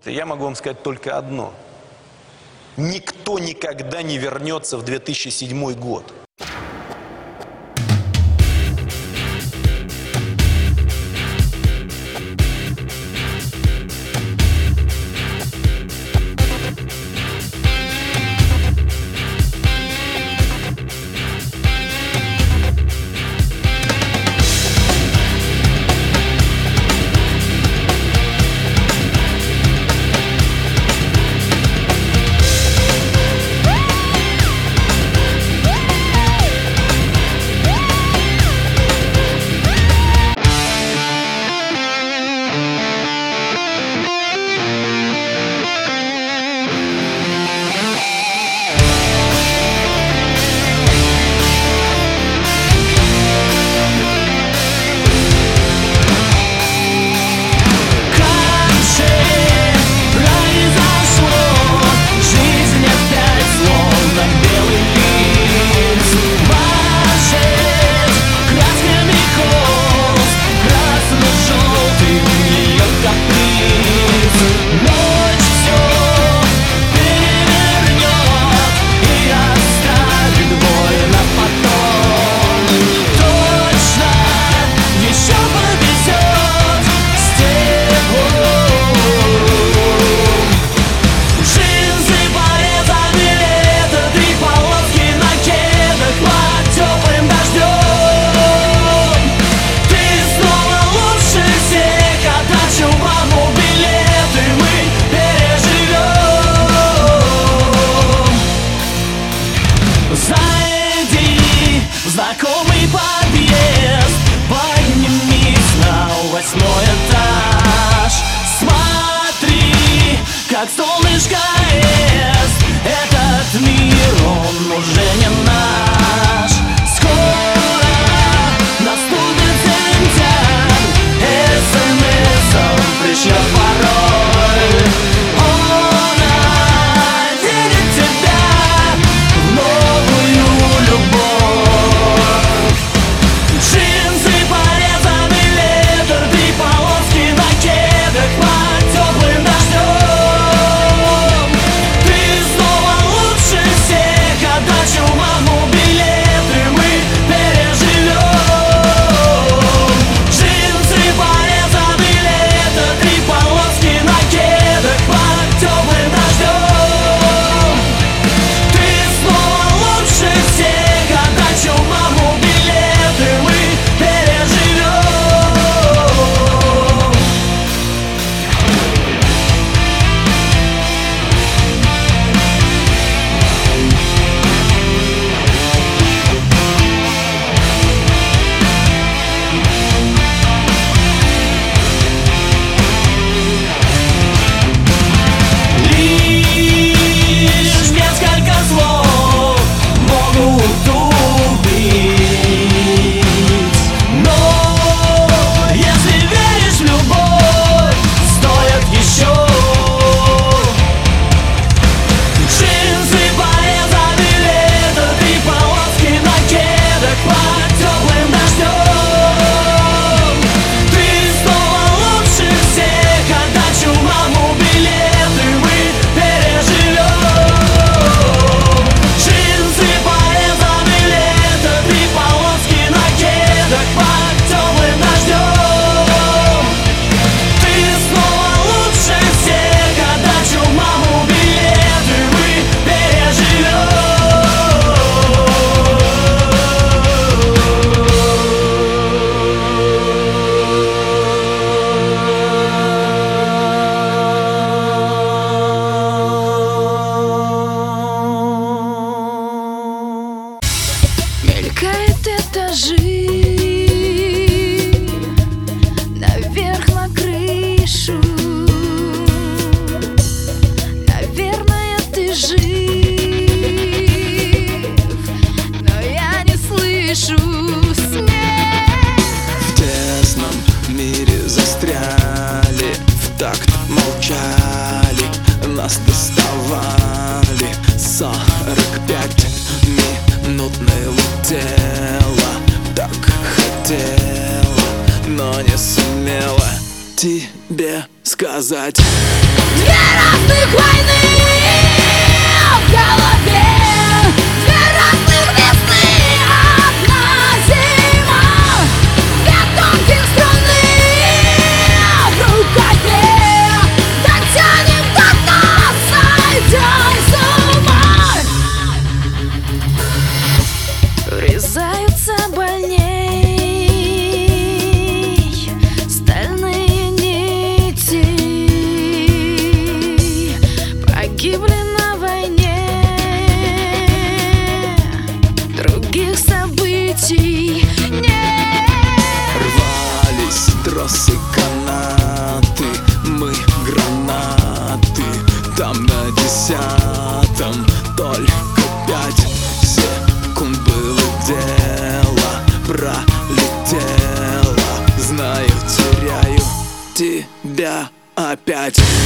Я могу вам сказать только одно. Никто никогда не вернется в 2007 год. Знакомый подъезд, поднимись на 8-й этаж. Смотри, как солнышко ест. Этот мир, он уже не наш. Скоро наступит сентябрь, СМС-ом пришлет пароль. Он оденет тебя в новую любовь. Мелькают этажи, наверх на крышу. Наверное, ты жив, но я не слышу смех. В тесном мире застряли, в такт молчали, нас доставали. 45 минут налетела, так хотела, но не сумела тебе сказать. Там на 10-м только 5 секунд было дело, пролетело. Знаю, теряю тебя опять.